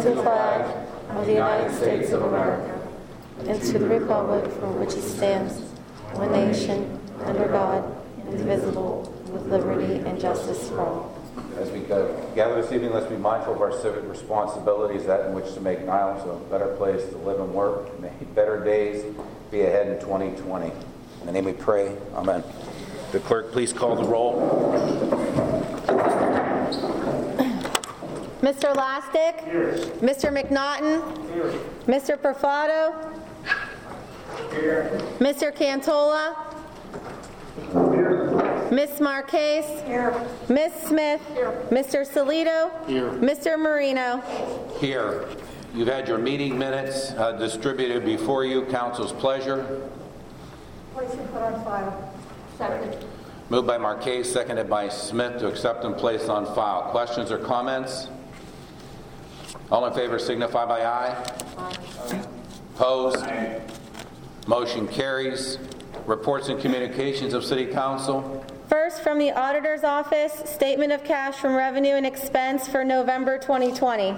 to the flag of the United States of America and to the republic for which it stands, one nation, under God, indivisible, with liberty and justice for all. As we gather this evening, let's be mindful of our civic responsibilities, that in which to make Niles a better place to live and work. May better days be ahead in 2020. In the name we pray. Amen. The clerk, please call the roll. Mr. Lastic? Here. Mr. McNaughton? Here. Mr. Perfado? Here. Mr. Cantola? Here. Miss Marquez? Here. Miss Smith? Here. Mr. Solito? Here. Mr. Marino? Here. You've had your meeting minutes distributed before you. Council's pleasure. Place and put on file. Second. Moved by Marquez, seconded by Smith to accept and place on file. Questions or comments? All in favor signify by aye. Aye. Opposed? Aye. Motion carries. Reports and communications of City Council. First, from the Auditor's Office, statement of cash from revenue and expense for November 2020.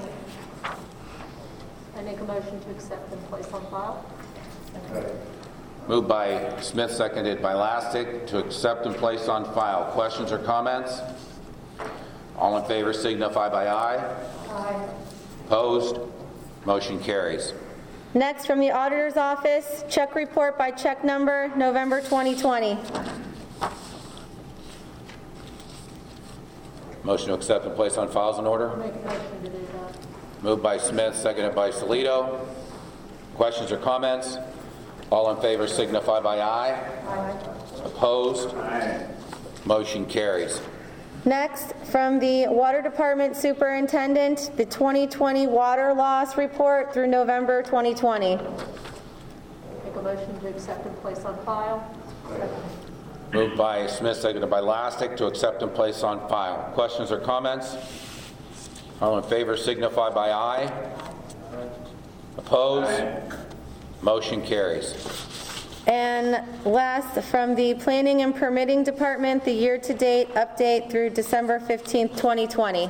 I make a motion to accept and place on file. Moved by Smith, seconded by Lastic to accept and place on file. Questions or comments? All in favor signify by aye. Aye. Opposed? Motion carries. Next, from the Auditor's Office, check report by check number, November 2020. Motion to accept and place on file is in order. I'll make a motion to do that. Moved by Smith, seconded by Solito. Questions or comments? All in favor signify by aye. Aye. Opposed? Aye. Motion carries. Next, from the Water Department Superintendent, the 2020 water loss report through November 2020. Make a motion to accept and place on file. Moved by Smith, seconded by Lastic to accept and place on file. Questions or comments? All in favor signify by aye. Opposed? Motion carries. And last, from the Planning and Permitting Department, the year-to-date update through December 15th, 2020.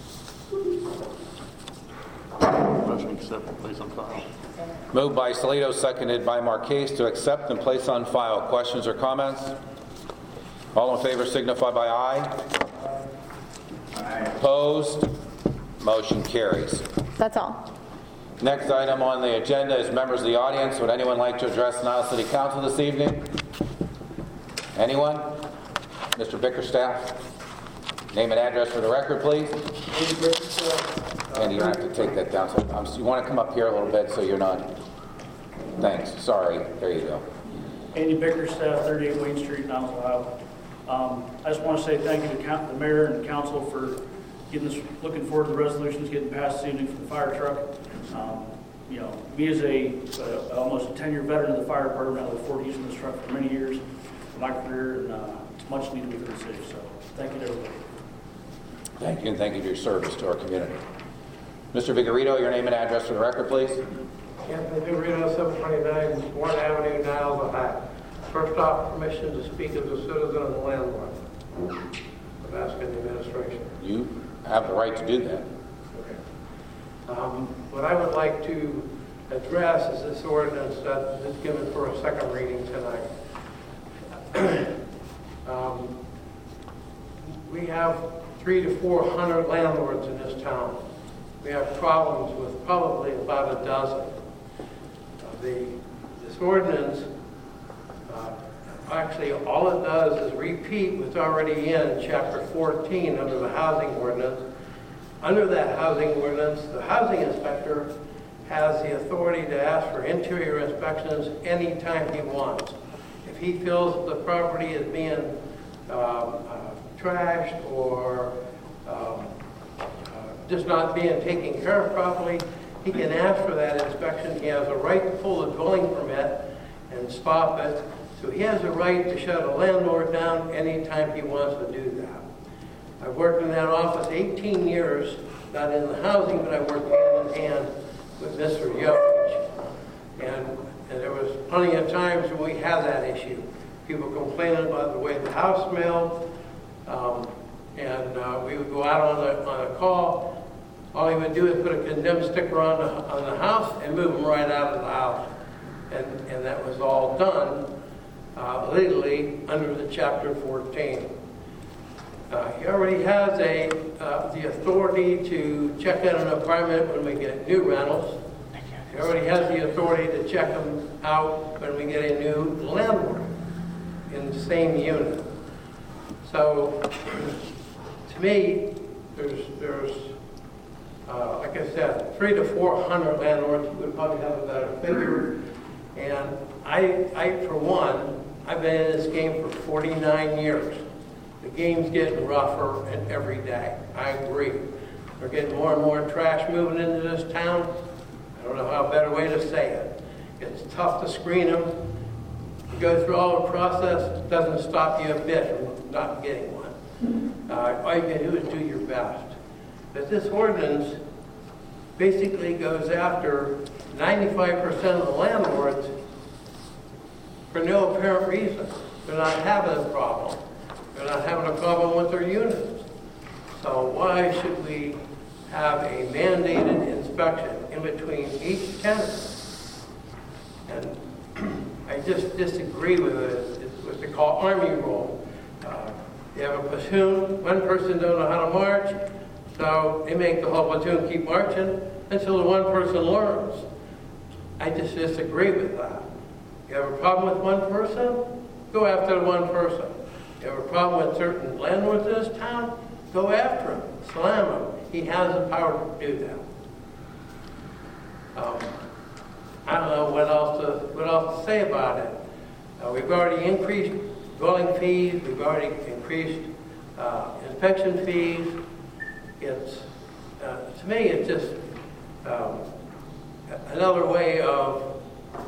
Motion to accept and place on file. Moved by Solito, seconded by Marquez to accept and place on file. Questions or comments? All in favor signify by aye. Aye. Opposed? Motion carries. That's all. Next item on the agenda is members of the audience. Would anyone like to address Niles City Council this evening? Anyone? Mr. Bickerstaff? Name and address for the record, please. Andy, you don't have to take that down. So you want to come up here a little bit so you're not... Thanks. Sorry. There you go. Andy Bickerstaff, 38 Wayne Street, Niles, Ohio. I just want to say thank you to the mayor and the council for getting this, looking forward to the resolutions getting passed this evening for the fire truck. You know, me as almost a 10-year veteran of the fire department, I look forward to using this truck for many years in my career, and it's much needed within the city. So thank you to everybody. Thank you, and thank you for your service to our community. Mr. Vigorito, your name and address for the record, please. Anthony Vigorito, 729 Warren Avenue, Niles, Ohio. First off, permission to speak as a citizen of the landlord. I'm asking the administration. You have the right to do that. What I would like to address is this ordinance that is given for a second reading tonight. We have 300 to 400 landlords in this town. We have problems with probably about a dozen. This ordinance, actually all it does is repeat what's already in Chapter 14 under the housing ordinance. Under that housing ordinance, the housing inspector has the authority to ask for interior inspections anytime he wants. If he feels the property is being trashed or just not being taken care of properly, he can ask for that inspection. He has a right to pull a dwelling permit and stop it. So he has a right to shut a landlord down anytime he wants to do that. I've worked in that office 18 years, not in the housing, but I worked hand in hand with Mr. Yovich. And there was plenty of times when we had that issue. People complaining about the way the house smelled, and we would go out on a call. All he would do is put a condemned sticker on the house and move them right out of the house. And that was all done legally under the Chapter 14. He already has the authority to check out an apartment when we get new rentals. He already has the authority to check them out when we get a new landlord in the same unit. So, to me, there's like I said, 300 to 400 landlords. You would probably have a better figure. And I, for one, I've been in this game for 49 years. The game's getting rougher and every day. I agree. We're getting more and more trash moving into this town. I don't know how a better way to say it. It's tough to screen them. You go through all the process, it doesn't stop you a bit from not getting one. All you can do is do your best. But this ordinance basically goes after 95% of the landlords for no apparent reason. They're not having a problem. They're not having a problem with their units. So why should we have a mandated inspection in between each tenant? And I just disagree with it. It's what they call Army rule. You have a platoon, one person don't know how to march, so they make the whole platoon keep marching until the one person learns. I just disagree with that. You have a problem with one person? Go after the one person. You have a problem with certain landlords in this town? Go after him. Slam him. He has the power to do that. I don't know what else to say about it. We've already increased dwelling fees. We've already increased inspection fees. It's to me, it's just another way of,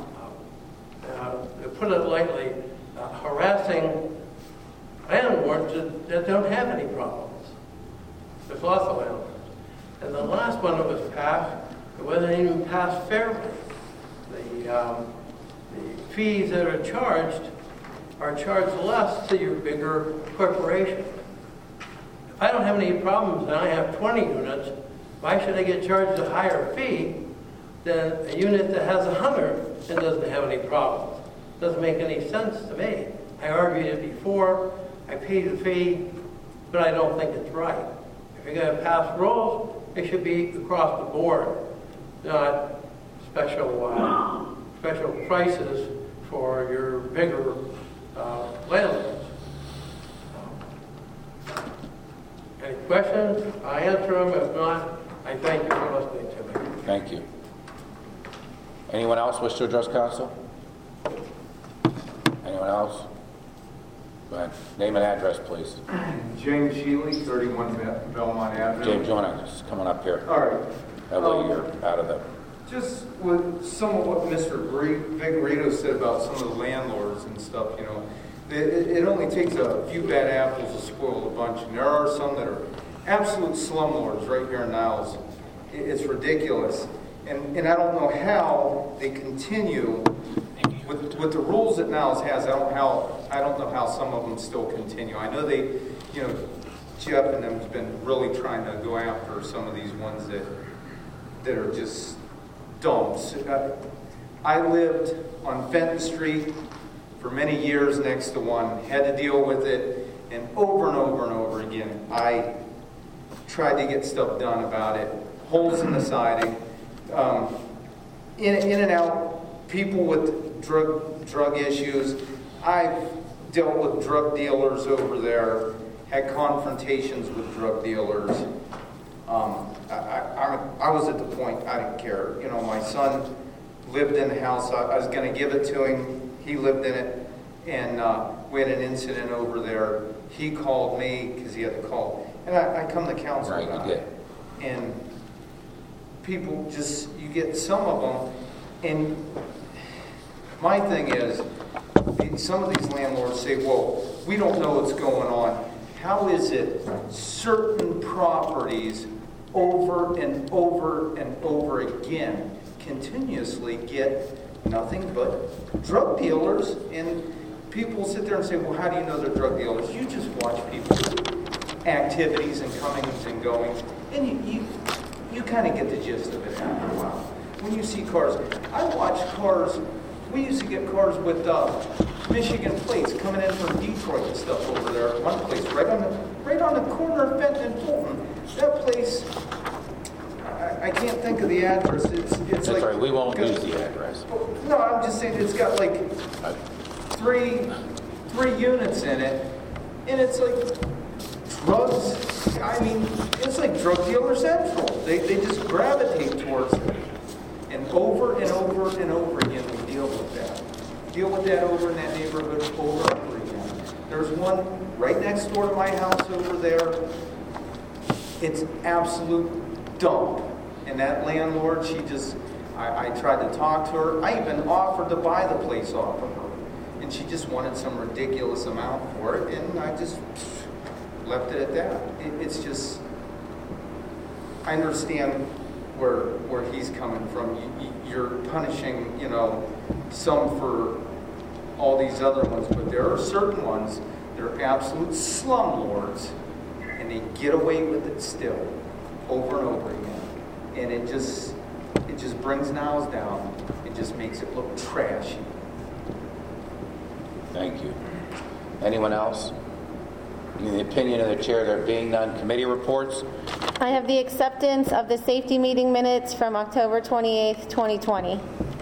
to put it lightly, harassing landlords that don't have any problems. There's lots of landlords. And the last one that was passed, it wasn't even passed fairly. The fees that are charged less to your bigger corporation. If I don't have any problems and I have 20 units, why should I get charged a higher fee than a unit that has 100 and doesn't have any problems? Doesn't make any sense to me. I argued it before. I pay the fee, but I don't think it's right. If you're going to pass rules, it should be across the board, not special prices for your bigger landlords. Any questions? I answer them. If not, I thank you for listening to me. Thank you. Anyone else wish to address council? Anyone else? Go ahead. Name and address, please. James Shealy, 31 Belmont Avenue. James, you want to just come on up here? All right. That way you're out of the... Just with some of what Mr. Vigorito said about some of the landlords and stuff, you know, it only takes a few bad apples to spoil the bunch. And there are some that are absolute slumlords right here in Niles. It's ridiculous. And I don't know how they continue with the rules that Niles has. I don't know how some of them still continue. I know they, you know, Jeff and them's been really trying to go after some of these ones that are just dumps. I lived on Fenton Street for many years next to one, had to deal with it, and over again, I tried to get stuff done about it. Holes in the siding, in and out, people with drug issues. I've dealt with drug dealers over there, had confrontations with drug dealers. I was at the point I didn't care. You know, my son lived in the house. I was going to give it to him. He lived in it, and we had an incident over there. He called me because he had to call, and I come to council about it. And people just, you get some of them, and my thing is, some of these landlords say, well, we don't know what's going on. How is it certain properties over and over again continuously get nothing but drug dealers, and people sit there and say, well, how do you know they're drug dealers? You just watch people's activities and comings and goings, and you kind of get the gist of it after a while. When you see cars, I watch cars, we used to get cars with Michigan plates coming in from Detroit and stuff over there. One place, right on the corner of Fenton and Fulton. That place, I can't think of the address. It's That's like, right, we won't use the address. No, I'm just saying it's got like three units in it, and it's like drugs. I mean, it's like drug dealer central. They just gravitate towards it, and over and over and over again we deal with that. Deal with that over in that neighborhood over and over again. There's one right next door to my house over there. It's absolute dump. And that landlord, she just, I tried to talk to her. I even offered to buy the place off of her. And she just wanted some ridiculous amount for it. And I just left it at that. It's just, I understand where he's coming from. You're punishing, some for all these other ones. But there are certain ones, they're absolute slumlords. And they get away with it still, over and over again. And it just brings Niles down. It just makes it look trashy. Thank you. Anyone else? In the opinion of the chair, there being none, committee reports? I have the acceptance of the safety meeting minutes from October 28th, 2020.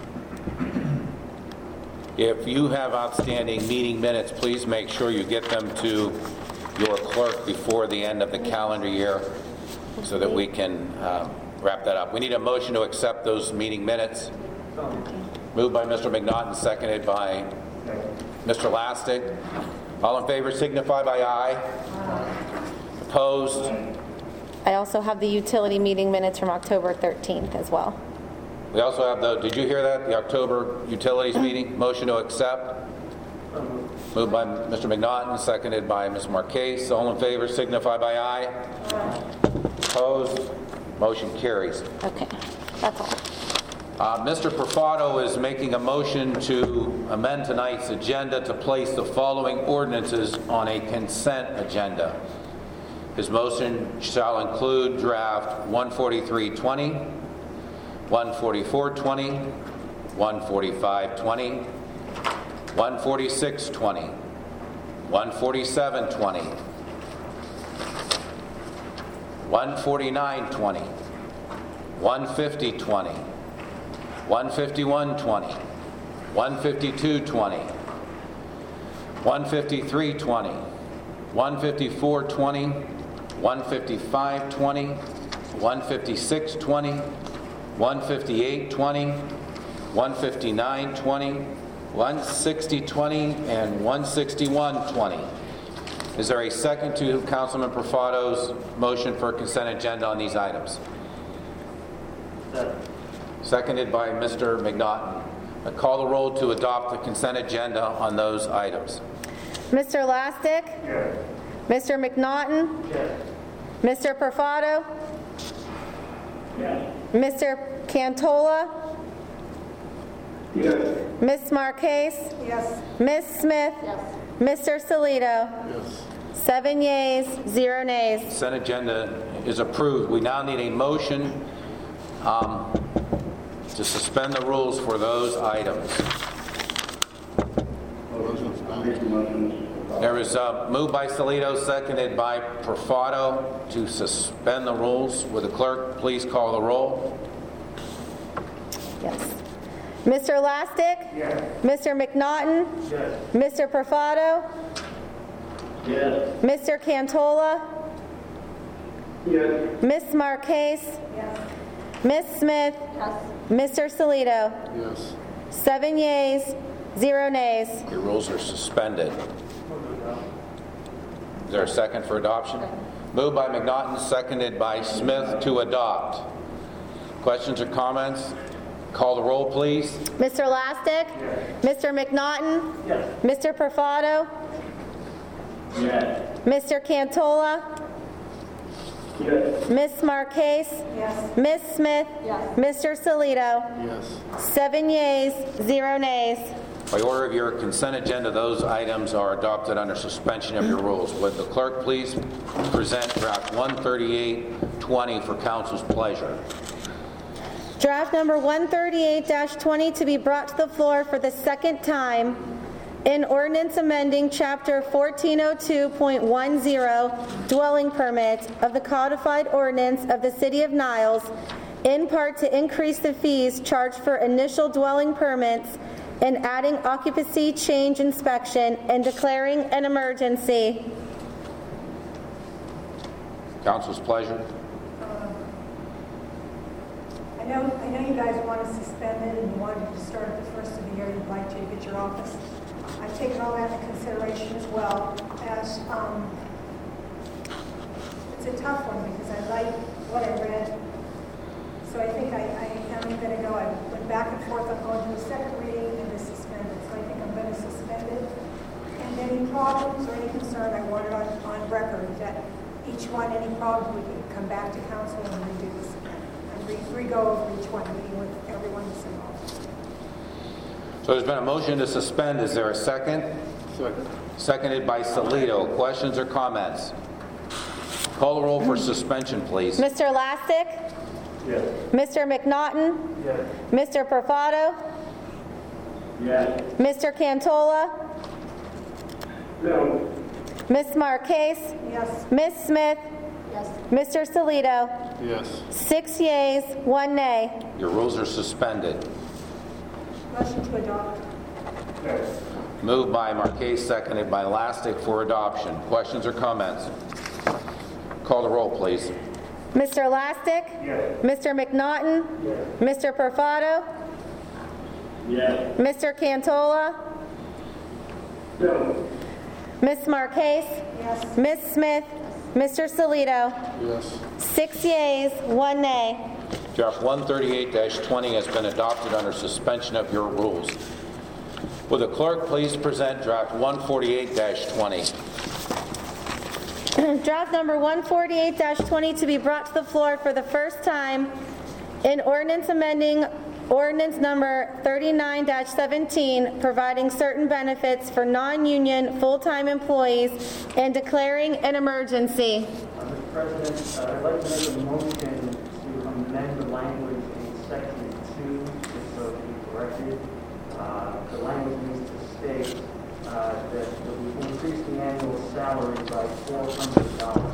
If you have outstanding meeting minutes, please make sure you get them to your clerk before the end of the calendar year so that we can wrap that up. We need a motion to accept those meeting minutes. Moved by Mr. McNaughton, seconded by Mr. Lastig. All in favor signify by aye. Opposed? I also have the utility meeting minutes from October 13th as well. We also have did you hear that? The October utilities meeting, motion to accept. Moved by Mr. McNaughton, seconded by Ms. Marquez. All in favor signify by aye. Opposed? Motion carries. Okay, that's all. Mr. Profato is making a motion to amend tonight's agenda to place the following ordinances on a consent agenda. His motion shall include draft 14320, 14420, 14520, 14620, 14720, 14920, 15020, 15120, 15220, 15320, 15420, 15520, 15620, 15820, 15920, 16020, and 16120. Is there a second to Councilman Profato's motion for consent agenda on these items? Seconded by Mr. McNaughton. I call the roll to adopt the consent agenda on those items. Mr. Lastig? Yes. Mr. McNaughton? Yes. Mr. Profato? Yes. Mr. Cantola? Yes. Ms. Marquez? Yes. Ms. Smith? Yes. Mr. Salito? Yes. 7 yeas, 0 nays. Consent agenda is approved. We now need a motion to suspend the rules for those items. There is a move by Salito, seconded by Profato to suspend the rules. Would the clerk please call the roll? Yes. Mr. Lastig? Yes. Mr. McNaughton? Yes. Mr. Profato? Yes. Mr. Cantola? Yes. Ms. Marquez? Yes. Ms. Smith? Yes. Mr. Salito? Yes. 7 yeas, 0 nays. Your rules are suspended. Is there a second for adoption? Moved by McNaughton, seconded by Smith to adopt. Questions or comments? Call the roll, please. Mr. Lastig? Mr. McNaughton? Yes. Mr. Profato? Yes. Mr. Cantola? Yes. Ms. Marquez? Yes. Ms. Smith? Yes. Mr. Salito? Yes. 7 yeas, 0 nays. By order of your consent agenda, those items are adopted under suspension of your rules. Would the clerk please present draft 13820 138-20 for council's pleasure. Draft number 138-20 to be brought to the floor for the second time. An ordinance amending Chapter 1402.10 dwelling permit of the codified ordinance of the City of Niles, in part to increase the fees charged for initial dwelling permits and adding occupancy change inspection and declaring an emergency. Council's pleasure. I know you guys want to suspend it and you wanted to start at the first of the year. You'd like to get your office. I've taken all that into consideration as well as it's a tough one because I like what I read. So I think I am going to go. I went back and forth on going to a second reading and to suspend it. So I think I'm going to suspend it. And any problems or any concern, I want it on record that each one, any problem, we can come back to council and redo this again. And re-go over each one, meeting with everyone that's involved. So there's been a motion to suspend. Is there a second? Second. Seconded by Salito. Questions or comments? Call the roll for suspension, please. Mr. Lastic? Yes. Mr. McNaughton? Yes. Mr. Perfado? Yes. Mr. Cantola? No. Ms. Marquez? Yes. Ms. Smith? Yes. Mr. Salito? Yes. 6 yeas, 1 nay. Your rules are suspended. Motion to adopt. Yes. Moved by Marquez, seconded by Lastic for adoption. Questions or comments? Call the roll, please. Mr. Lastic? Yes. Mr. McNaughton? Yes. Mr. Perfado? Yes. Mr. Cantola? No. Ms. Marquez? Yes. Ms. Smith? Mr. Salito? Yes. 6 yeas, 1 nay. Draft 138-20 has been adopted under suspension of your rules. Will the clerk please present draft 148-20? Draft number 148-20 to be brought to the floor for the first time. An ordinance amending ordinance number 39-17, providing certain benefits for non-union full-time employees and declaring an emergency. Mr. President, I'd like to make a motion to amend the language in section 2, just so it can be corrected. The language needs to state that we increase the annual salary by $400.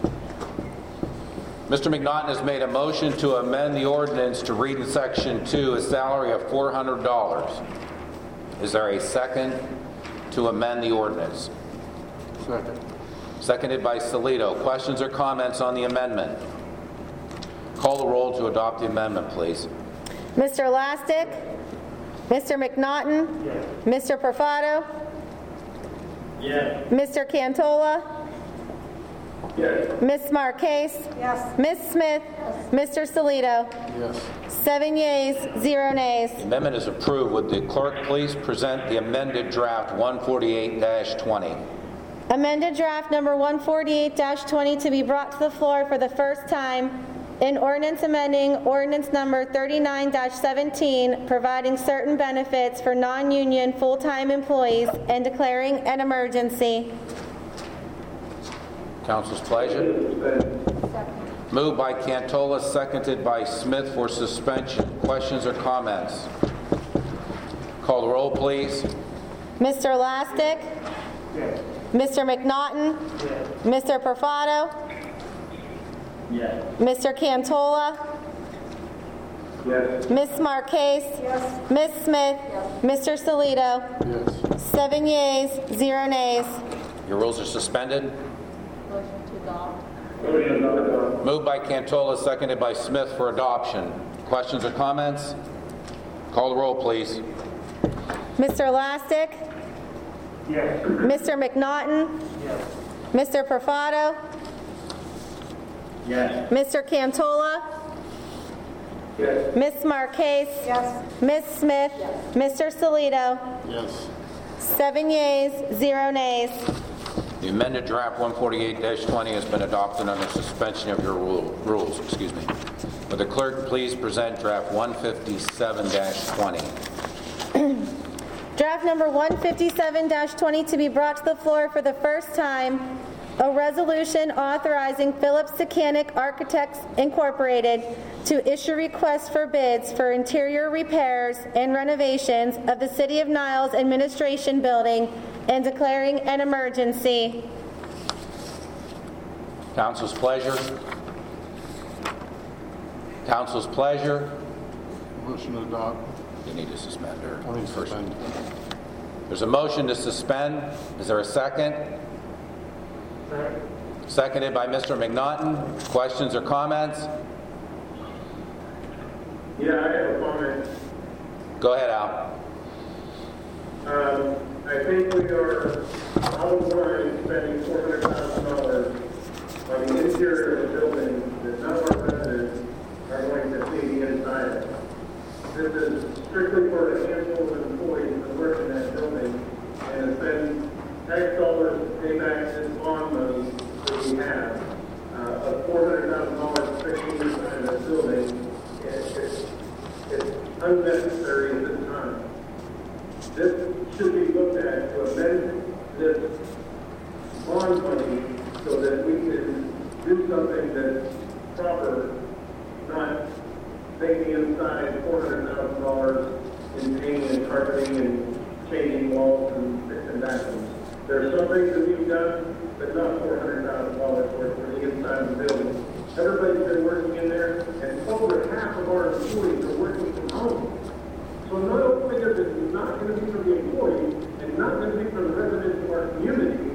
Mr. McNaughton has made a motion to amend the ordinance to read in section 2 a salary of $400. Is there a second to amend the ordinance? Second. Seconded by Salito. Questions or comments on the amendment? Call the roll to adopt the amendment, please. Mr. Lastic? Mr. McNaughton? Yes. Mr. Perfado? Yes. Mr. Cantola? Yes. Ms. Marquez? Yes. Ms. Smith? Mr. Salito? Yes. 7 yeas, 0 nays. The amendment is approved. Would the clerk please present the amended draft 148-20? Amended draft number 148-20 to be brought to the floor for the first time. An ordinance amending ordinance number 39-17, providing certain benefits for non-union full-time employees and declaring an emergency. Council's pleasure. Moved by Cantola, seconded by Smith for suspension. Questions or comments? Call the roll, please. Mr. Lastic? Yes. Mr. McNaughton? Yes. Mr. Perfado? Yes. Mr. Cantola? Yes. Ms. Marquez? Yes. Ms. Smith? Mr. Salito? Yes. 7 yeas, 0 nays. Your rules are suspended. Motion to adopt. Moved by Cantola, seconded by Smith for adoption. Questions or comments? Call the roll, please. Mr. Lastic? Yes. Mr. McNaughton? Yes. Mr. Perfado? Yes. Mr. Cantola? Yes. Ms. Marquez? Yes. Ms. Smith? Mr. Salito? Yes. 7 yeas, 0 nays. The amended draft 148-20 has been adopted under suspension of your rules. Would the clerk please present draft 157-20? Draft number 157-20 to be brought to the floor for the first time. A resolution authorizing Phillips Secanic Architects Incorporated to issue requests for bids for interior repairs and renovations of the City of Niles Administration Building and declaring an emergency. Council's pleasure. Council's pleasure. Motion to adopt. You need to suspend or I mean, suspend. There's a motion to suspend. Is there a second? Second. Seconded by Mr. McNaughton. Questions or comments? Yeah, I have a comment. Go ahead, Al. I think we are out of line spending $400,000 on the interior of the building that none of our residents are going to see the inside of. This is strictly for a handful of employees that work in that building, and it's been tax dollars to pay back this bond money that we have of $400,000 fixing the inside of that building. It's unnecessary at this time. This should be looked at to amend this bond money so that we can do something that's proper, not make the inside $400,000 in painting and carpeting and changing walls and fixing bathrooms. There's some things that we've done, but not $400,000 worth for the inside of the building. Everybody's been working in there, and over half of our employees are working from home. So not only is it not going to be for the employee and not going to be for the residents of our community,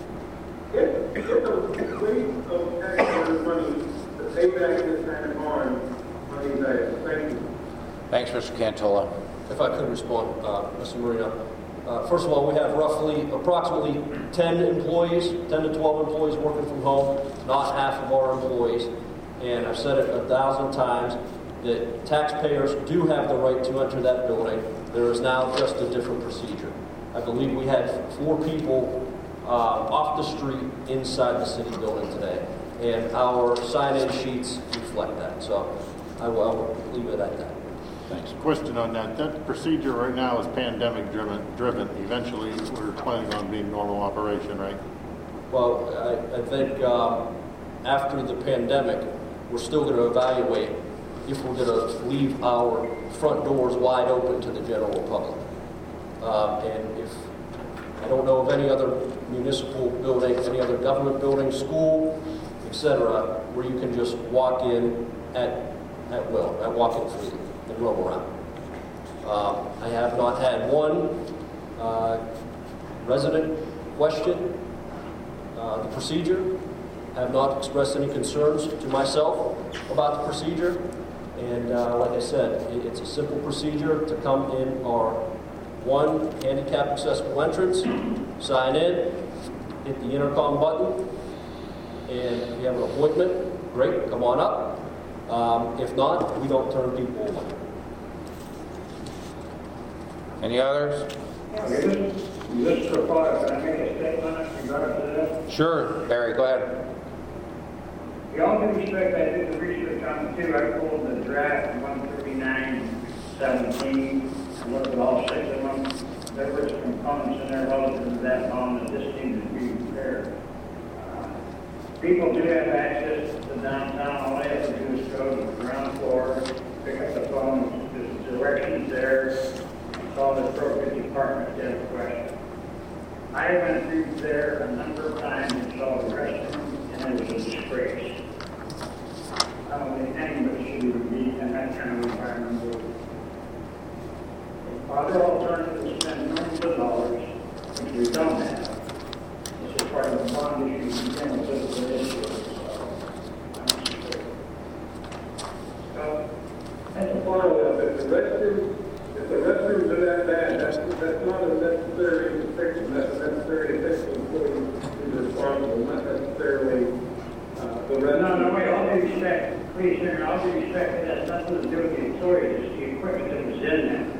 it's a waste of taxpayers' money to pay back this kind of bond on these items. Thank you. Thanks, Mr. Cantola. If I could respond, Mr. Marino. First of all, we have approximately 10 employees, 10 to 12 employees working from home, not half of our employees. And I've said it 1,000 times that taxpayers do have the right to enter that building. There is now just a different procedure. I believe we had 4 people off the street inside the city building today, and our sign-in sheets reflect that. So I will leave it at that. Thanks. Question on that. That procedure right now is pandemic driven. Eventually, we're planning on being normal operation, right? Well, I think after the pandemic, we're still going to evaluate if we're going to leave our front doors wide open to the general public. And if I don't know of any other municipal building, any other government building, school, etc., where you can just walk in at will, at walk-in freely, and roam around. I have not had one resident question the procedure. I have not expressed any concerns to myself about the procedure. And like I said, it's a simple procedure to come in our one handicap accessible entrance, sign in, hit the intercom button, and if you have an appointment, great, come on up. If not, we don't turn people away. Any others? Mr. Clark, can I make a statement in regards to this? Sure, Barry, go ahead. With all due respect, I did the research on the two. I pulled the draft 13917 and looked at all 6 of them. There were some components in there relative to that bond that just needed to be repaired. People do have access to downtown. All they have to do is go to the ground floor, pick up the phone, there's directions there, call the appropriate department if they have a question. I went through there a number of times and saw the restroom, and it was a disgrace. I don't think anybody should be in that kind of environment. Other alternatives spend millions of dollars, which we don't have. This is part of the bond issue and general physical issue. That's a follow-up. If the restrooms are that bad, that's not a necessary fix. That's a necessary fix. The employee is responsible, not necessarily the restroom. No, wait, all due respect, please, Senator, all due respect, it has nothing to do with the employee, it's the equipment that was in there.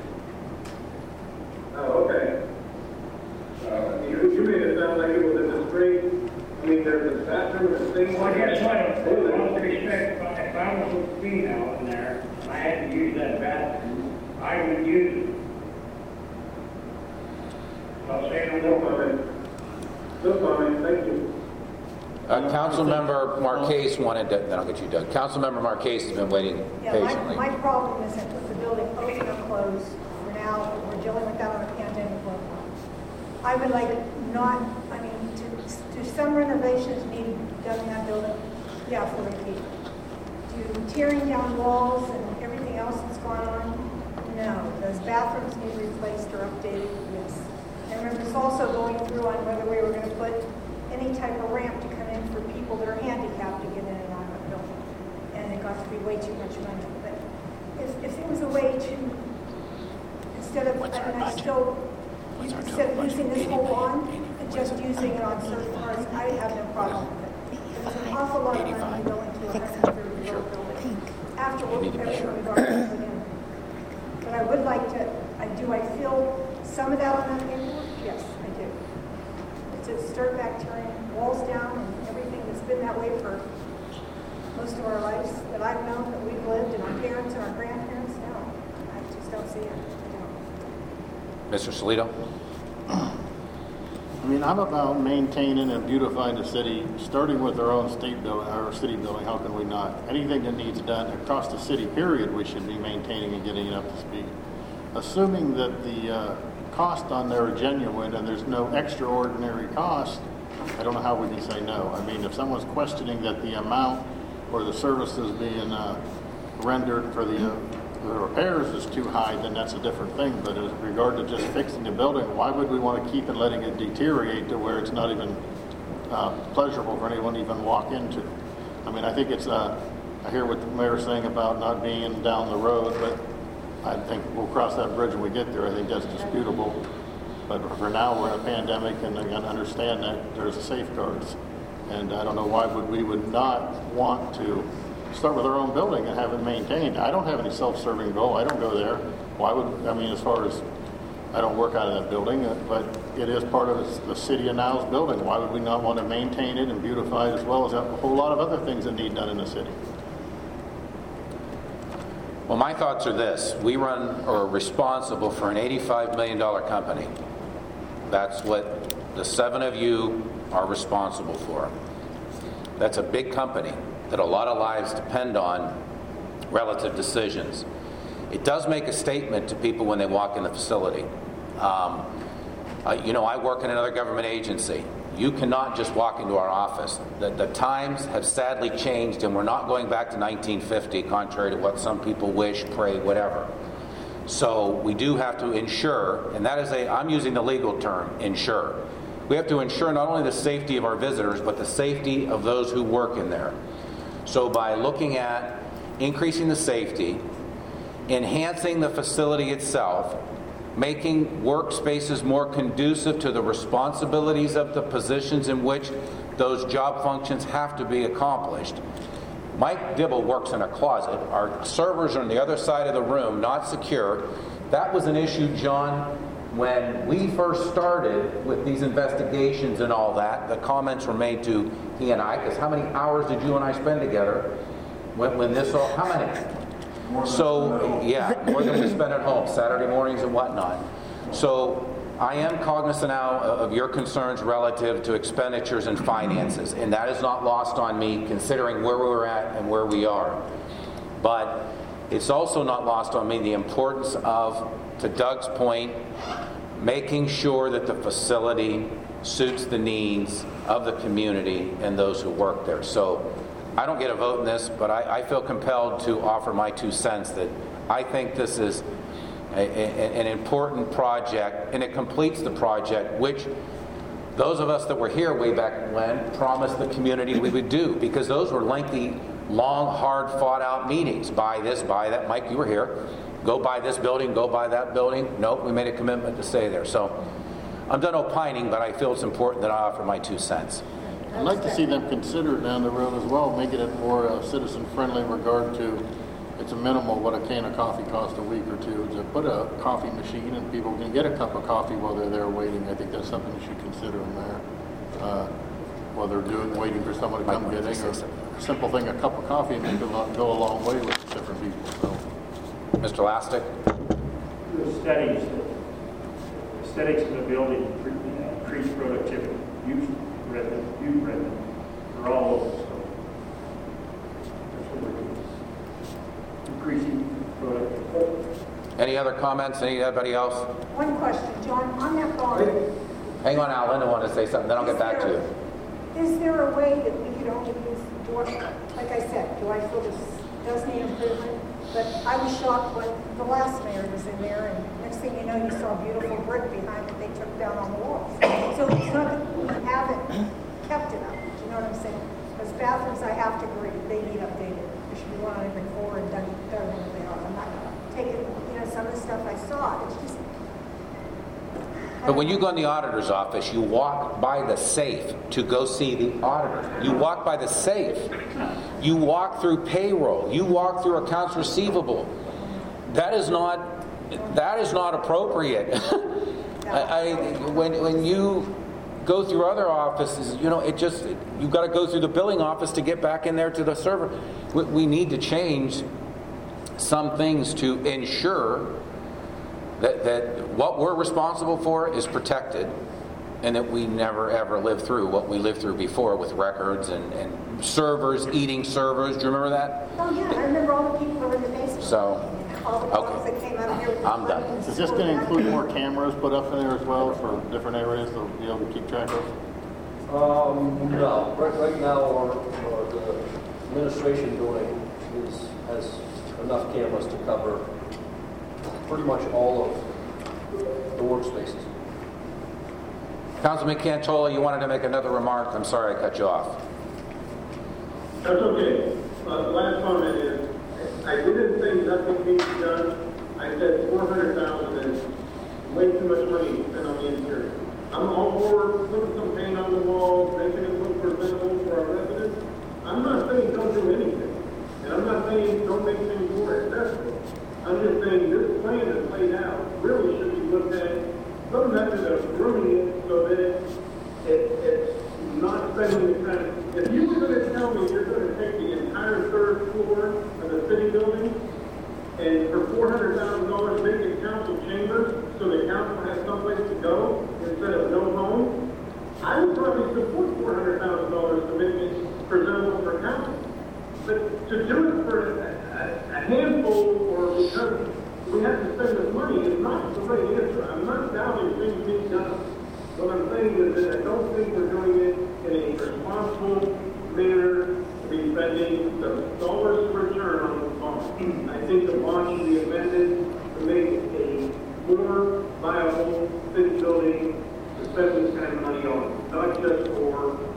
Oh, okay. You made it sound like it was a disgrace. I mean, there's a bathroom and things. Well, guess what? With all due respect, if I was a female in there, and I had to use that bathroom, I would use it. I'll say no comment. No comment, thank you. Councilmember Marquez wanted to, then I'll get you, Doug. Councilmember Marquez has been waiting Yeah, patiently. my problem isn't with the building open or closed. For now, we're dealing with that on a pandemic level. I would like not, I mean, do some renovations need to be done in that building? Yeah, for repeat. Do tearing down walls and everything else that's gone on? No. Those bathrooms need replaced or updated? Yes. And remember, it's also going through on whether we were going to put any type of ramp to come in for people that are handicapped to get in and out of the building. And it got to be way too much money. But if there was a way to, instead of using this whole bond and just using it on certain parts, I have no problem with it. There's an awful lot of money going to a 130-year-old building after everything we've already put in. But I would like to, do I feel some of that on that paperwork? Yes, I do. To start back tearing walls down and everything that's been that way for most of our lives that I've known, that we've lived, and our parents and our grandparents, no. I just don't see it. I don't. Mr. Salito? I mean, I'm about maintaining and beautifying the city, starting with our own state building, our city building. How can we not? Anything that needs done across the city, period, we should be maintaining and getting it up to speed. Assuming that the cost on there are genuine and there's no extraordinary cost, I don't know how we can say no. I mean, if someone's questioning that the amount or the services being rendered for the repairs is too high, then that's a different thing. But as regard to just fixing the building, why would we want to keep it letting it deteriorate to where it's not even pleasurable for anyone to even walk into? I mean, I think it's, I hear what the mayor's saying about not being down the road, but I think we'll cross that bridge when we get there. I think that's disputable. But for now, we're in a pandemic, and I understand that there's safeguards. And I don't know why we would not want to start with our own building and have it maintained. I don't have any self-serving goal. I don't go there. Why would, I mean, as far as, I don't work out of that building, but it is part of the city of Niles building. Why would we not want to maintain it and beautify it, as well as a whole lot of other things that need done in the city? Well, my thoughts are this. We run or are responsible for an $85 million company. That's what the 7 of you are responsible for. That's a big company that a lot of lives depend on relative decisions. It does make a statement to people when they walk in the facility. I work in another government agency. You cannot just walk into our office. The times have sadly changed, and we're not going back to 1950, contrary to what some people wish, pray, whatever. So we do have to ensure, and that is I'm using the legal term, ensure. We have to ensure not only the safety of our visitors, but the safety of those who work in there. So by looking at increasing the safety, enhancing the facility itself, making workspaces more conducive to the responsibilities of the positions in which those job functions have to be accomplished. Mike Dibble works in a closet. Our servers are on the other side of the room, not secure. That was an issue, John, when we first started with these investigations and all that. The comments were made to he and I, because how many hours did you and I spend together when this all, how many? So, yeah, more than we spend at home, Saturday mornings and whatnot. So I am cognizant now of your concerns relative to expenditures and finances, and that is not lost on me considering where we're at and where we are. But it's also not lost on me the importance of, to Doug's point, making sure that the facility suits the needs of the community and those who work there. So I don't get a vote in this, but I feel compelled to offer my 2 cents that I think this is an important project, and it completes the project, which those of us that were here way back when promised the community we would do, because those were lengthy, long, hard, fought-out meetings. Buy this, buy that. Mike, you were here. Go buy this building, go buy that building. Nope, we made a commitment to stay there. So I'm done opining, but I feel it's important that I offer my 2 cents. I'd like to see them consider it down the road as well, making it more citizen-friendly in regard to, it's a minimal what a can of coffee costs a week or two, to put a coffee machine and people can get a cup of coffee while they're there waiting. I think that's something you should consider in there. While they're waiting for someone to come get it, or a simple thing, a cup of coffee, and it can go a long way with different people. So. Mr. Lastic? The studies, aesthetics of the building increase productivity. You've read them. they're all local, so. That's what we're doing. Increasing productivity. Any other comments? Anybody else? One question, John, on that bond, Hang on, Al. Linda wanted to say something, then I'll get back to you. is there a way that we could only use, like I said, do I feel this does need improvement? But I was shocked when the last mayor was in there, and next thing you know, you saw a beautiful brick behind it they took down on the walls. So it's not that we haven't kept it up, do you know what I'm saying? Because bathrooms, I have to agree, they need updated. There should be one on every floor and done better than they are. I'm not taking, some of the stuff I saw, it's just. But when you go in the auditor's office, you walk by the safe to go see the auditor. You walk by the safe. You walk through payroll. You walk through accounts receivable. That is not appropriate. When you go through other offices, you've got to go through the billing office to get back in there to the server. We need to change some things to ensure that what we're responsible for is protected, and that we never ever live through what we lived through before with records and servers eating servers. Do you remember that? Oh yeah, I remember all the people who were in the basement. So, all the dogs that came out of here. I'm done. Is this going to include more cameras put up in there as well for different areas to be able to keep track of? No. Right now, the administration building has enough cameras to cover pretty much all of the workspaces. Councilman Cantola, you wanted to make another remark. I'm sorry I cut you off. That's okay. The last comment is, I didn't say nothing needs to be done. I said 400,000 is way too much money to spend on the interior. I'm all for putting some paint on the walls, making it look presentable for our residents. I'm not saying don't do anything. And I'm not saying don't make things more accessible. I'm just saying this plan that's laid out really should be looked at, some method of grooming it so that it's not spending the time. If you were going to tell me you're going to take the entire third floor of the city building and for $400,000 make it council chambers so the council has someplace to go instead of no home, I would probably support $400,000 to make it presentable for council. But to do it for a handful or because we have to spend this money is not the right answer. I'm not doubting things being done. What I'm saying is that I don't think we're doing it in a responsible manner to be spending the dollars return on the bond. I think the bond should be amended to make it a more viable city building to spend this kind of money on, not just for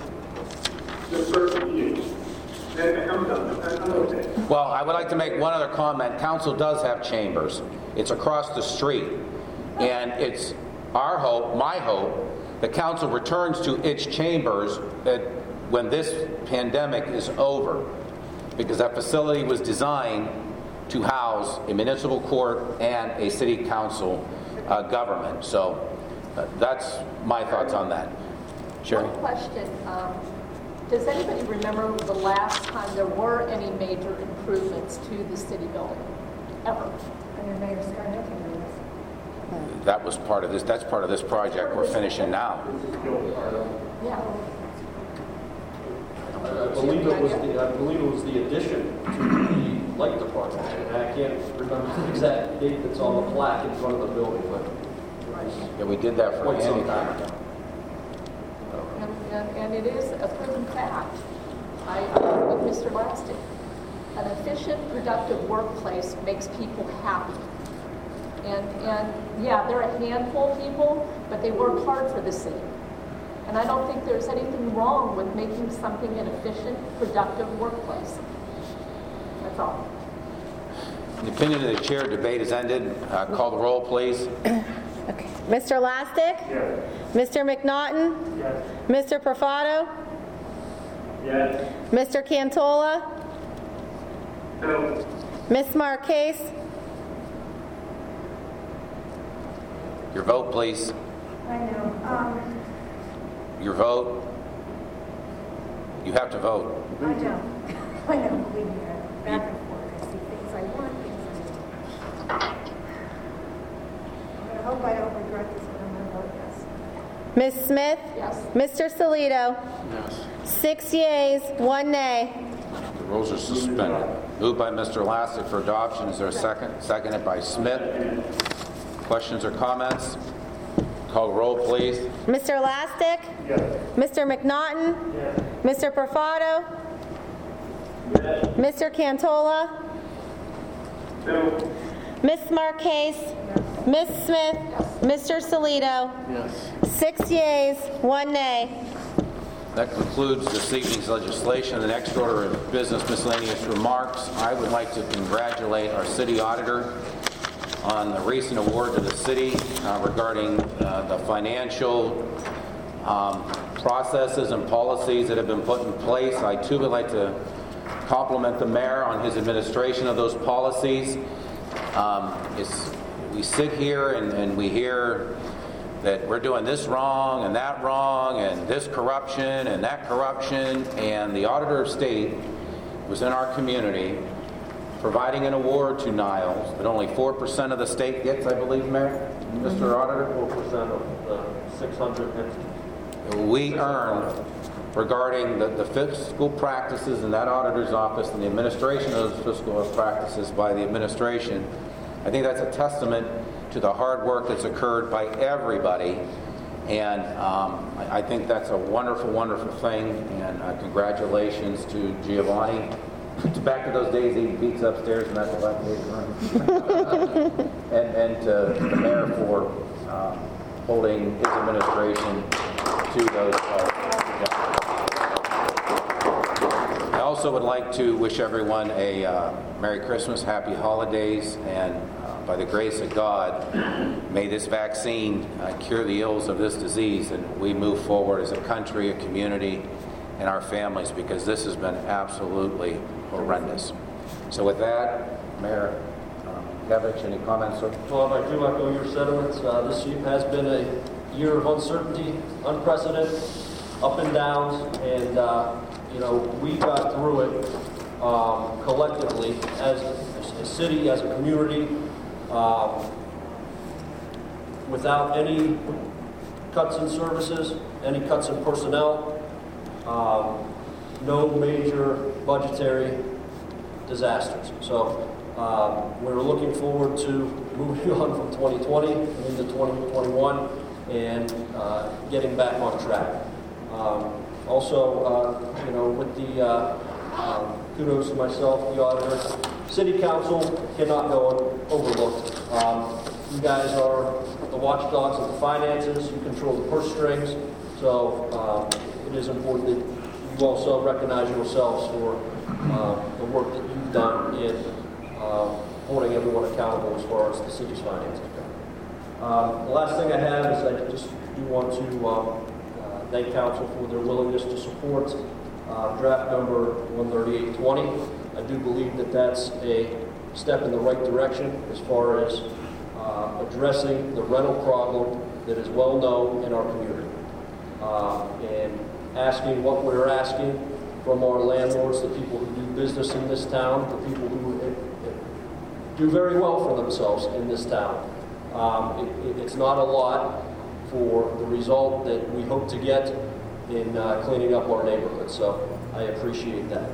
the certain use. I'm done. I'm okay. Well, I would like to make one other comment. Council does have chambers. It's across the street. And it's our hope, my hope, that council returns to its chambers when this pandemic is over. Because that facility was designed to house a municipal court and a city council government. So that's my thoughts on that. Sherry? One question. Does anybody remember the last time there were any major improvements to the city building? Ever? Under Mayor Scarnecchia. That was part of this. That's part of this project we're finishing now. Yeah. I believe it was the addition to the light department. And I can't remember the exact date that's on the plaque in front of the building, but Yeah, we did that for quite some handicap. time ago. And it is a proven fact. I agree with Mr. Lastic. An efficient, productive workplace makes people happy. And yeah, they're a handful of people, but they work hard for the city. And I don't think there's anything wrong with making something an efficient, productive workplace. That's all. In the opinion of the chair, debate is ended. Call the roll, please. Okay. Mr. Lastic? Yes. Mr. McNaughton? Yes. Mr. Profato? Yes. Mr. Cantola? No. Ms. Marquez? Your vote, please. I know. Your vote. You have to vote. I know. I know. Believe me, back and forth. I see things I want, things I don't. I hope I don't regret this, but I'm going to vote yes. Ms. Smith? Yes. Mr. Salido? Yes. 6 yeas, 1 nay. The rules are suspended. Moved by Mr. Lastic for adoption. Is there a second? Seconded by Smith. Questions or comments? Call roll, please. Mr. Lastic? Yes. Mr. McNaughton? Yes. Mr. Perfado? Yes. Mr. Cantola? No. Ms. Marquez? Ms. Smith? Mr. Solito? Yes. 6 yeas, 1 nay. That concludes this evening's legislation. The next order of business, miscellaneous remarks. I would like to congratulate our city auditor on the recent award to the city regarding the financial processes and policies that have been put in place. I too would like to compliment the mayor on his administration of those policies. We sit here and we hear that we're doing this wrong and this corruption and that corruption, and the auditor of state was in our community providing an award to Niles that only 4% of the state gets, I believe, Mayor, Mr. Auditor? 4% of the 600 entities. We earn regarding the fiscal practices in that auditor's office and the administration of those fiscal practices by the administration. I think that's a testament to the hard work that's occurred by everybody, and I think that's a wonderful, wonderful thing, and congratulations to Giovanni. It's back to those days eating pizza upstairs in that dilapidated room. and to the mayor for holding his administration to those I also would like to wish everyone a Merry Christmas, Happy Holidays, and by the grace of God, may this vaccine cure the ills of this disease, and we move forward as a country, a community, and our families, because this has been absolutely horrendous. So with that, Mayor Kevich, any comments, sir? Well, I do echo your sentiments. This year has been a year of uncertainty, unprecedented, up and downs, and we got through it collectively as a city, as a community, without any cuts in services, any cuts in personnel, no major budgetary disasters. So we're looking forward to moving on from 2020 into 2021 and getting back on track. Also, with the kudos to myself, the auditor, City Council cannot go overlooked. You guys are the watchdogs of the finances. You control the purse strings. So it is important that you also recognize yourselves for the work that you've done in holding everyone accountable as far as the city's finances go. The last thing I have is I just do want to thank Council for their willingness to support draft number 13820. I do believe that that's a step in the right direction as far as addressing the rental problem that is well known in our community. And asking what we're asking from our landlords, the people who do business in this town, the people who do very well for themselves in this town. It's not a lot for the result that we hope to get in cleaning up our neighborhood. So I appreciate that.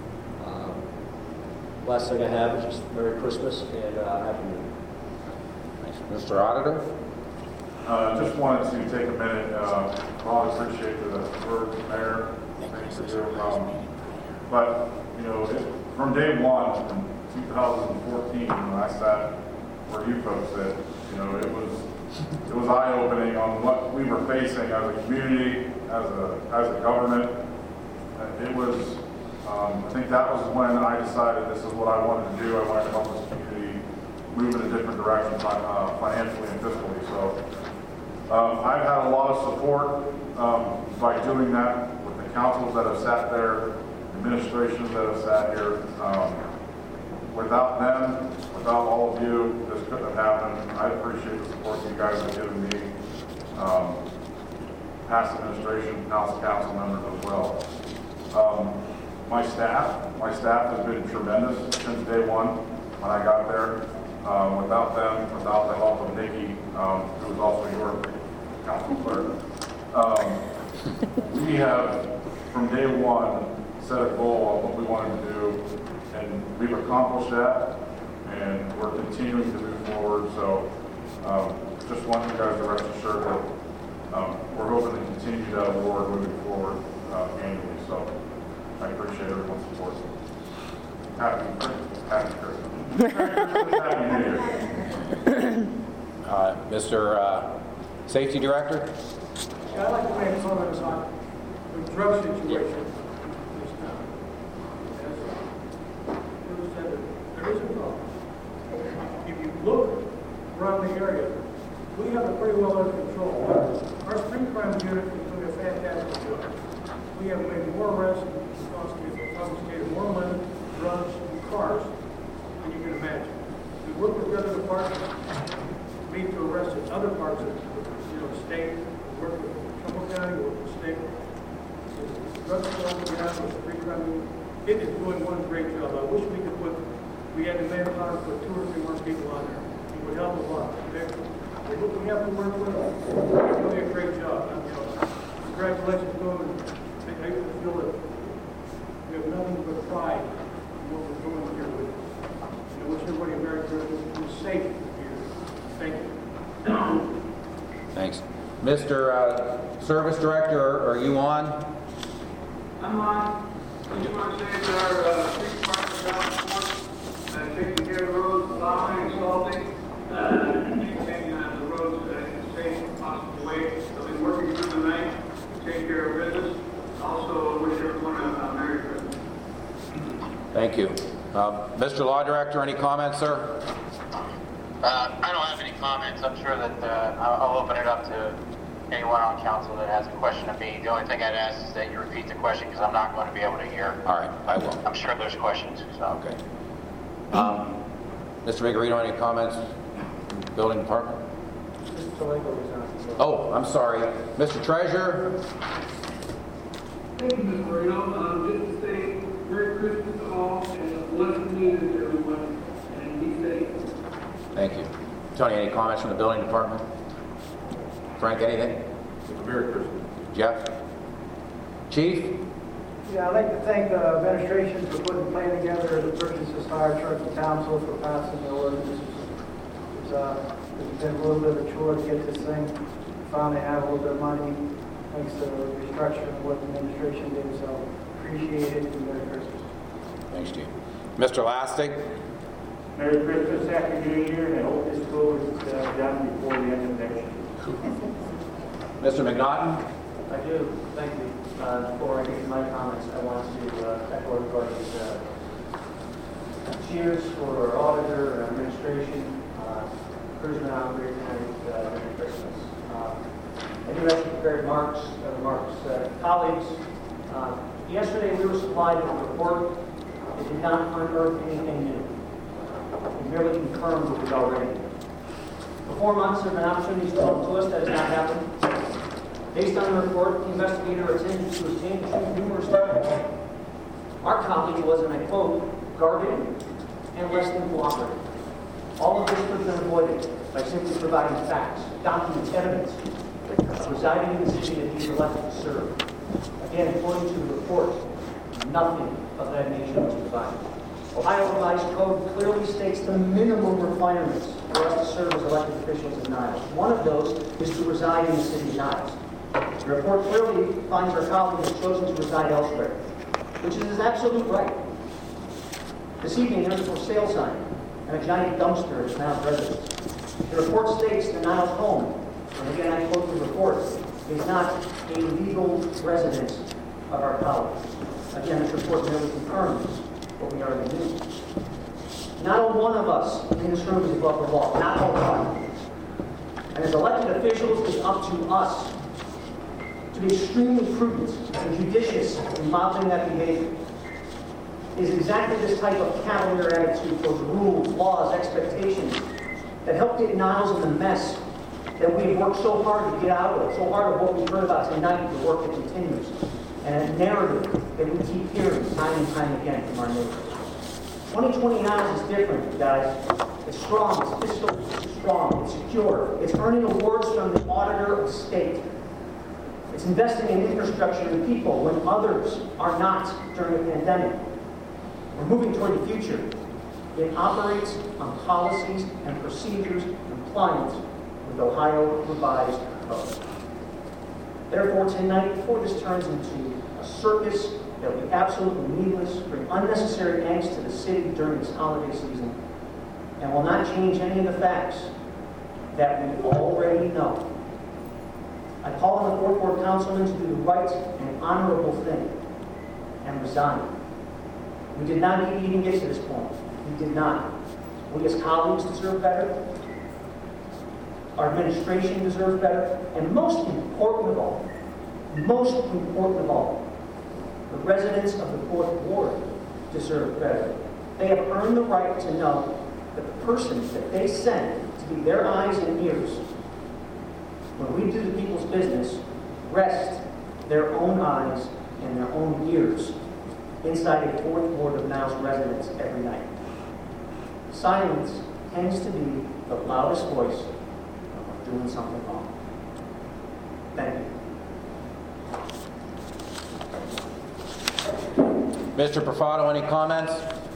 Last thing I have is just Merry Christmas and Happy New Year. Thanks. Mr. Auditor? Just wanted to take a minute. I appreciate the work, Mayor. Thanks for doing but, from day one, from 2014, when I sat where you folks sit, it was eye-opening on what we were facing as a community, as a government. It was, I think that was when I decided this is what I wanted to do. I wanted to help this community move in a different direction financially and fiscally. So I've had a lot of support by doing that with the councils that have sat there, administrations that have sat here. Without them, without all of you, this couldn't have happened. I appreciate the support you guys have given me, past administration, council members as well. My staff has been tremendous since day one when I got there. Without them, without the help of Nikki, who was also your council clerk, we have, from day one, set a goal on what we wanted to do, and we've accomplished that, and we're continuing to move forward. So just want you guys to rest assured that we're hoping to continue that award moving forward annually. So I appreciate everyone's support. Happy Christmas. Happy New Year. Mr. Safety Director? Yeah, I'd like to make comments on the drug situation in this town. As it was said, there is a problem. If you look around the area, we have it pretty well under control. Our street crime unit is doing a fantastic job. We have made more arrests and confiscated more money, drugs, and cars than you can imagine. We work with the other departments to arrest in other parts of the state. We work with Trumbull County, we work with the state. The drug squad we have with the street crime unit, it is doing one great job. I wish we had the manpower to put 2 or 3 more people on there. It would help a lot. We have to work with them. They're doing a great job. Congratulations to them. I feel that we have nothing but pride in what we're doing here with us. I wish everybody in America was safe here. Thank you. Thanks. Mr. Service Director, are you on? I'm on. I just want to say that our street department down taking care of the roads, plowing and salting, maintaining the roads in a safe, possible way. They've been working through the night to take care of business. Also, wish everyone a Merry Christmas. Thank you. Mr. Law Director, any comments, sir? I don't have any comments. I'm sure that I'll open it up to anyone on council that has a question of me. The only thing I'd ask is that you repeat the question because I'm not going to be able to hear. All right, I will. I'm sure there's questions. So. Okay. Mr. Vigorino, any comments? Building Department? Oh, I'm sorry. Mr. Treasurer? Thank you, Mr. Moreno. Just to say Merry Christmas to all and a blessed New Year to everyone, and be safe. Thank you. Tony, any comments from the Building Department? Frank, anything? Merry Christmas. Jeff? Chief? Yeah, I'd like to thank the administration for putting a plan together to purchase this fire truck and council for passing the ordinance. It's been a little bit of a chore to get this thing. Finally have a little bit of money thanks to the restructuring of what the administration did. So appreciate it and Merry Christmas. Thanks, Chief. Mr. Lastig? Merry Christmas, Happy New Year, and I hope this goes done before the end of next year. Mr. McNaughton? I do. Thank you. Before I get to my comments, I want to echo everybody's cheers for our auditor, our administration, cruising out great tonight. Merry Christmas. I do have some prepared remarks. Colleagues, yesterday we were supplied with a report that did not unearth anything new. It merely confirmed what we'd already knew. For 4 months, there have been opportunities told to us that has not happened. Based on the report, the investigator attended to obtain the truth numerous times. Our colleague was, and I quote, guarded and less than cooperative. All of this could have been avoided by simply providing facts, documents, evidence of residing in the city that he's elected to serve. Again, according to the report, nothing of that nature was provided. Ohio Revised Code clearly states the minimum requirements for us to serve as elected officials in Niles. One of those is to reside in the city of Niles. The report clearly finds our colleague has chosen to reside elsewhere, which is his absolute right. This evening, there's a for sale sign and a giant dumpster at Niles residence. The report states the Niles home, and again I quote the report, is not a legal residence of our colleague. Again, this report merely confirms what we already knew. Not one of us in this room is above the law, not one. And as elected officials, it's up to us to be extremely prudent and judicious in modeling that behavior. It is exactly this type of cavalier attitude towards rules, laws, expectations that help get Niles in the mess that we have worked so hard to get out of, so hard of what we've heard about tonight, the work that continues, and a narrative that we keep hearing time and time again from our neighbors. 2020 Niles is different, guys. It's strong, it's fiscally strong, it's secure, it's earning awards from the Auditor of State. It's investing in infrastructure and people when others are not during a pandemic. We're moving toward the future. It operates on policies and procedures compliant with Ohio Revised Code. Therefore, tonight, before this turns into a circus that will be absolutely needless, bring unnecessary angst to the city during this holiday season, and will not change any of the facts that we already know, I call on the Fourth Ward Councilman to do the right and honorable thing and resign. We did not need to even get to this point. We did not. We as colleagues deserve better. Our administration deserves better. And most important of all, the residents of the Fourth Ward deserve better. They have earned the right to know that the person that they send to be their eyes and ears when we do the people's business rest their own eyes and their own ears inside a Fourth Ward of Niles residents every night. Silence tends to be the loudest voice of doing something wrong. Thank you. Mr. Profato, any comments?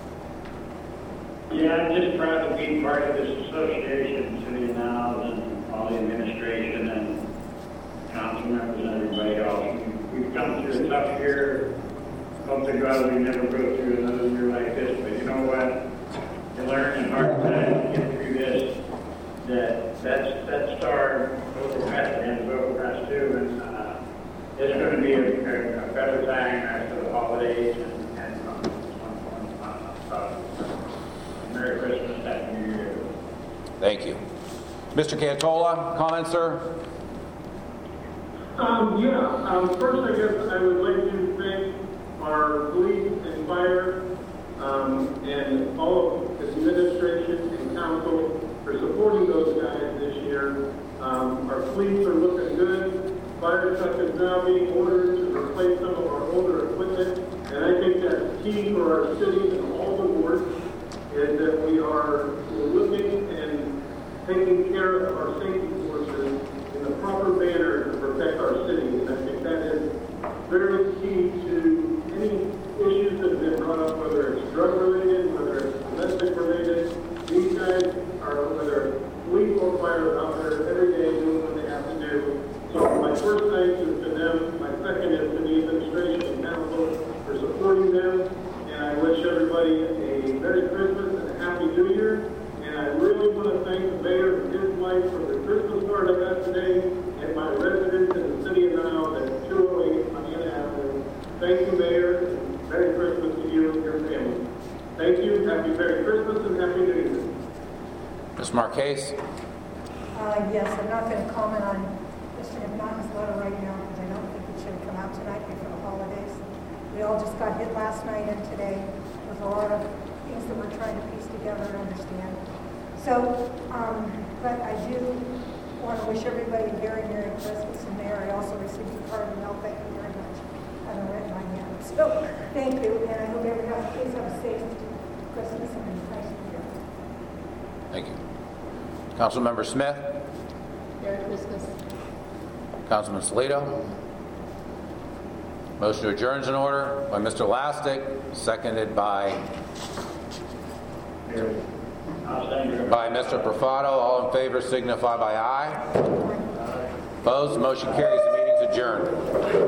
Yeah, I'm just proud to be part of this association, City of Niles, and all the administration and council members and everybody else. We've come through a tough year. Hope to God we never go through another year like this, but you know what? You learn in hard times to get through this. That star overpassed and overpassed too, and it's going to be a better time after the holidays and Merry Christmas, Happy New Year. Thank you. Mr. Cantola, comments, sir? First I guess I would like to thank our police and fire and all of the administration and council for supporting those guys this year. Our police are looking good. Fire truck is now being ordered to replace some of our older equipment, and I think that's key for our cities and all the wards, is that we're looking and taking care of our safety forces in the proper manner to protect our city. And I think that is very key to any issues that have been brought up, whether it's drug-related, whether it's domestic-related. These guys are, whether it's police or fire, out there every day doing what they have to do. So my first thanks is to them. My second is to the administration and council for supporting them. And I wish everybody a Merry Christmas and a Happy New Year. And I really want to thank the mayor and his wife for the Christmas card I got today, and my residents in the city of Niles at 208 Miami Avenue. Thank you, Mayor, and Merry Christmas to you and your family. Thank you. Happy Merry Christmas and Happy New Year. Ms. Marquez? Yes, I'm not going to comment on Mr. Hipnotis' letter right now because I don't think it should come out tonight before the holidays. We all just got hit last night and today with a lot of things that we're trying to piece together and understand. So, but I do want to wish everybody a very Merry Christmas. And Mayor, I also received a card and I'll thank you very much. I haven't written mine yet. So, thank you, and I hope everyone please have a safe Christmas and a nice New Year. Thank you. Councilmember Smith? Merry Christmas. Councilman Salito? Motion to adjourn is in order by Mr. Lastic, seconded by Mr. Profato. All in favor signify by aye. Opposed? Motion carries. The meeting is adjourned.